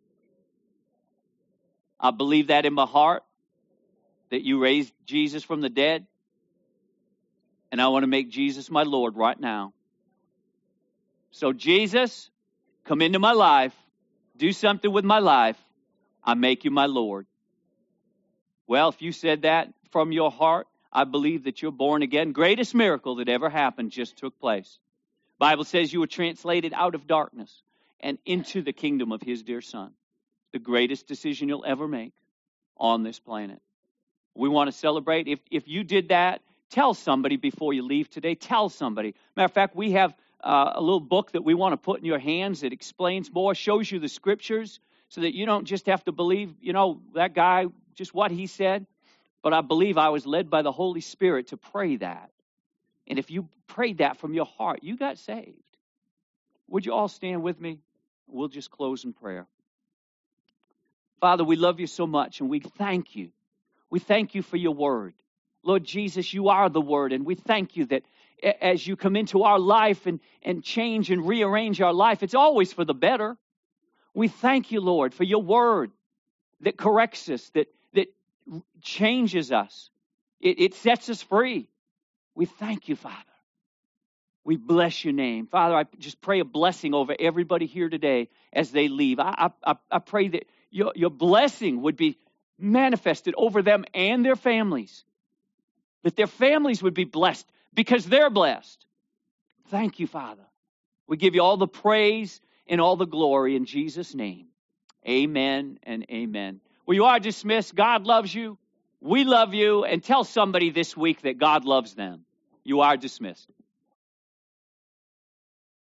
I believe that in my heart, that you raised Jesus from the dead, and I want to make Jesus my Lord right now. So Jesus, come into my life, do something with my life, I make you my Lord. Well, if you said that from your heart, I believe that you're born again. Greatest miracle that ever happened just took place. Bible says you were translated out of darkness and into the kingdom of his dear Son. The greatest decision you'll ever make on this planet. We want to celebrate. If you did that, tell somebody before you leave today. Tell somebody. Matter of fact, we have a little book that we want to put in your hands that explains more, shows you the scriptures, so that you don't just have to believe, that guy, just what he said. But I believe I was led by the Holy Spirit to pray that. And if you prayed that from your heart, you got saved. Would you all stand with me? We'll just close in prayer. Father, we love you so much, and we thank you. We thank you for your word. Lord Jesus, you are the word, and we thank you that as you come into our life and change and rearrange our life, it's always for the better. We thank you, Lord, for your word that corrects us, that changes us. It sets us free. We thank you, Father. We bless your name. Father, I just pray a blessing over everybody here today as they leave. I pray that your blessing would be manifested over them and their families. That their families would be blessed because they're blessed. Thank you, Father. We give you all the praise and all the glory in Jesus' name. Amen and amen. Well, you are dismissed. God loves you. We love you, and tell somebody this week that God loves them. You are dismissed.